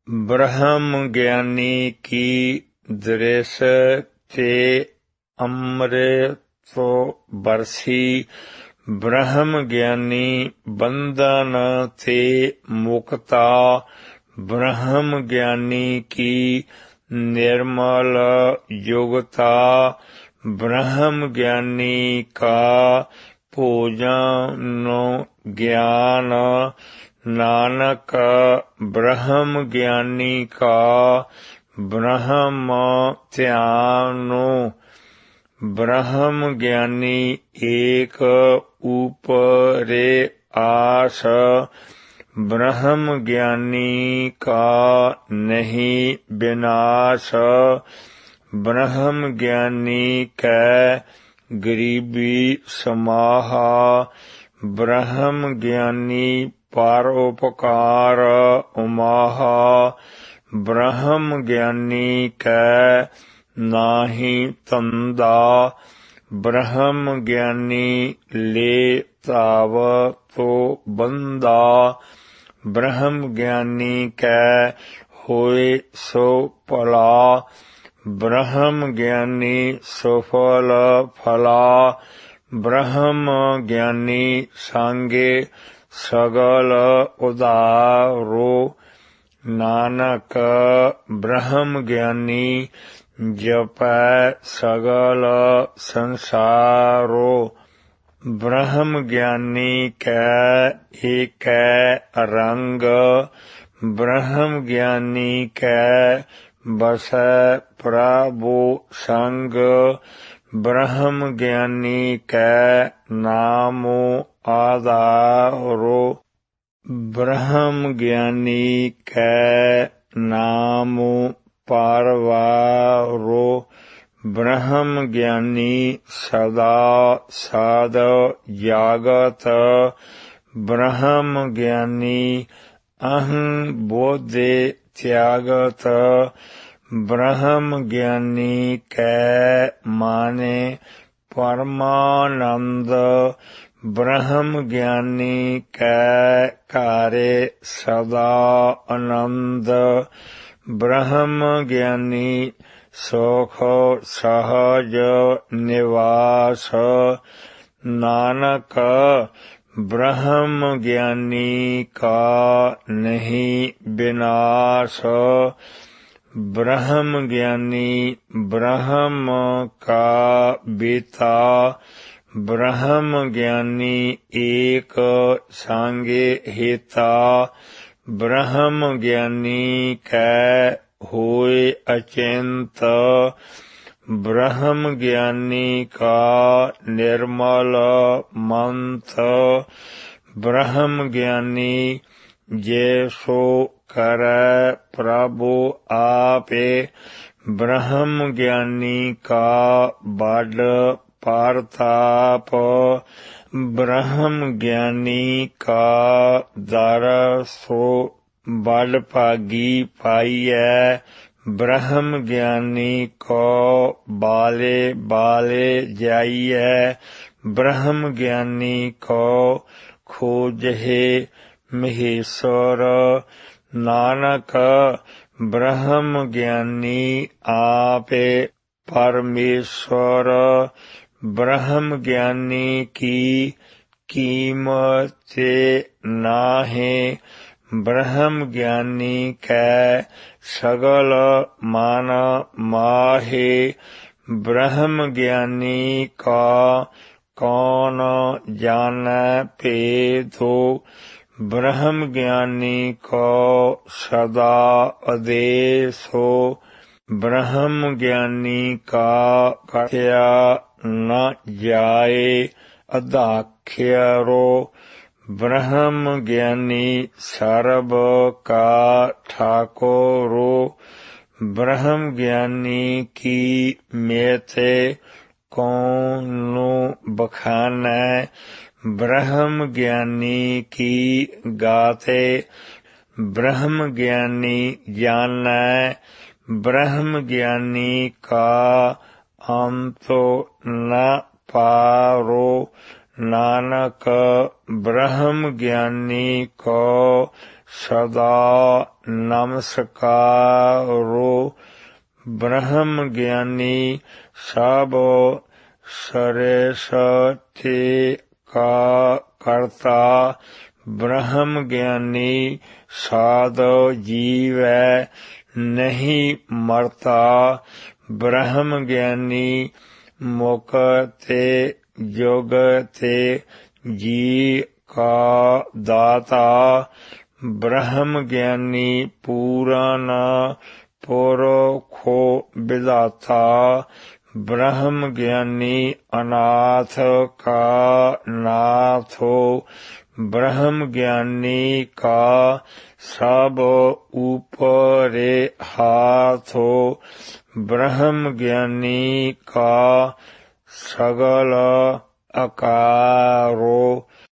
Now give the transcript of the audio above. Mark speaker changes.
Speaker 1: ब्रह्म ज्ञानी की दृश्य ते अमृत बरसी। ब्रह्म ज्ञानी बंधन ते मुक्ता। ब्रह्म ज्ञानी की निर्मल योगता। ब्रह्म ज्ञानी का पूजन ज्ञान। नानक ब्रह्म ज्ञानी का ब्रह्म ध्यानो। ब्रह्म ज्ञानी एक ऊपरे आस। ब्रह्म ज्ञानी का नहीं विनाश। ब्रह्म ज्ञानी कै गरीबी समाहा। ब्रह्म ज्ञानी परोपकार उमाहा। ब्रह्म ज्ञानी कै नाहि तंदा। ब्रह्म ज्ञानी ले ताव तो बंदा। ब्रह्म ज्ञानी कै होए सो भला। ब्रह्म ज्ञानी सुफल फला। ब्रह्म ज्ञानी सांगे सगल उदारो। नानक ब्रह्म ज्ञानी जपै सगल संसारो। ब्रह्म ज्ञानी कै एकै रंग। ब्रह्म ज्ञानी कै बसै प्रभु संग। ब्रह्म ज्ञानी कै नामो आधारो। ब्रह्म ज्ञानी कै नामो पारवारो। ब्रह्म ज्ञानी सदा साध जागत। ब्रह्म ज्ञानी अहं बोधे त्यागत। ब्रह्म ज्ञानी कै माने परमानंद। ब्रह्म ज्ञानी कै कार्य सदा आनंद। ब्रह्म ज्ञानी सुख सहज निवास। नानक ब्रह्म ज्ञानी का नहीं विनाश। ब्रह्म ज्ञानी ब्रह्म का बीता। ब्रह्म ज्ञानी एक सांगे हिता। ब्रह्म ज्ञानी कै होए अचिंत। ब्रह्म ज्ञानी का निर्मल मंथ। ब्रह्म ज्ञानी जैसो करै प्रभु आपे। ब्रह्म ज्ञानी का बड़ परताप। ब्रह्म ज्ञानी का दर सो बड़ भागी पाइयै। ब्रह्म ज्ञानी को बाले बाले जाइयै। ब्रह्म ज्ञानी को खोजहे महेश्वर। नानक ब्रह्म ज्ञानी आपे परमेश्वर। ब्रह्म ज्ञानी की कीमत नाहे। ब्रह्म ज्ञानी कै सगल मान माहे। ब्रह्म ज्ञानी का कौन जानै भेदो। ब्रह्म ज्ञानी को सदा आदेशो। ब्रह्म ज्ञानी का कथया न जाए अदाख्यरो। ब्रह्म ज्ञानी सर्व का ठाकुरो। ब्रह्म ज्ञानी की मेते कौनो बखानै। ब्रह्म ज्ञानी की गाते। ब्रह्म ज्ञानी जानै। ब्रह्म ज्ञानी का अंतो न पारो। नानक ब्रह्म ज्ञानी को सदा नमस्कारो ब्रह्म ज्ञानी सब सरस्वती का करता ब्रह्म ज्ञानी साध जीवै नहीं मरता ब्रह्म ज्ञानी मुक्ते जुगते जी का दाता ब्रह्म ज्ञानी पूराना पुरखो विदाता ब्रह्म ज्ञानी अनाथ का नाथो ब्रह्म ज्ञानी का सब ऊपरे हाथो ब्रह्म ज्ञानी का सगल अकारो